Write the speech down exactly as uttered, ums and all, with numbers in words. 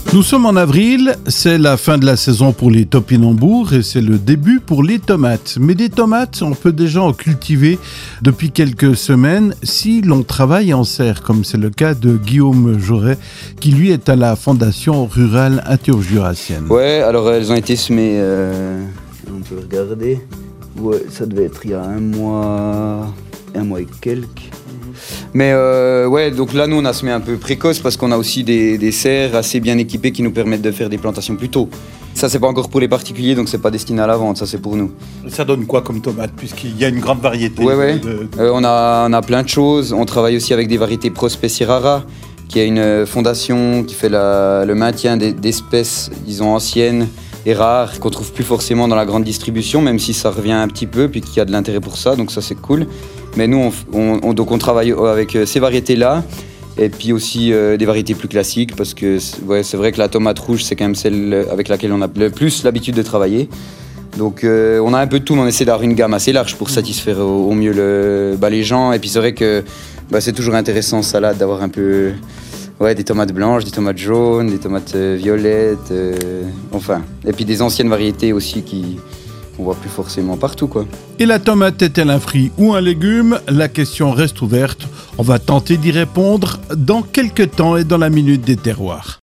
Nous sommes en avril, c'est la fin de la saison pour les topinambours et c'est le début pour les tomates. Mais des tomates, on peut déjà en cultiver depuis quelques semaines si l'on travaille en serre, comme c'est le cas de Guillaume Joret, qui lui est à la Fondation Rurale Interjurassienne. Ouais, alors elles ont été semées, euh, on peut regarder, ouais, ça devait être il y a un mois, un mois et quelques. Mais euh, ouais, donc là, nous, on a semé un peu précoce parce qu'on a aussi des, des serres assez bien équipées qui nous permettent de faire des plantations plus tôt. Ça, c'est pas encore pour les particuliers, donc c'est pas destiné à la vente, ça c'est pour nous. Ça donne quoi comme tomate, puisqu'il y a une grande variété? Ouais, ouais. De, de... Euh, on, a, on a plein de choses. On travaille aussi avec des variétés Prospecie rara, qui est une fondation qui fait la, le maintien des, d'espèces, disons, anciennes et rares, qu'on trouve plus forcément dans la grande distribution, même si ça revient un petit peu, puis qu'il y a de l'intérêt pour ça, donc ça c'est cool. Mais nous, on, on, on, donc on travaille avec ces variétés-là, et puis aussi euh, des variétés plus classiques, parce que ouais, c'est vrai que la tomate rouge, c'est quand même celle avec laquelle on a le plus l'habitude de travailler. Donc euh, on a un peu de tout, mais on essaie d'avoir une gamme assez large pour satisfaire au, au mieux le, bah, les gens. Et puis c'est vrai que bah, c'est toujours intéressant en salade d'avoir un peu ouais, des tomates blanches, des tomates jaunes, des tomates euh, violettes, euh, enfin. Et puis des anciennes variétés aussi qui... on voit plus forcément partout, quoi. Et la tomate est-elle un fruit ou un légume? La question reste ouverte. On va tenter d'y répondre dans quelques temps et dans la Minute des Terroirs.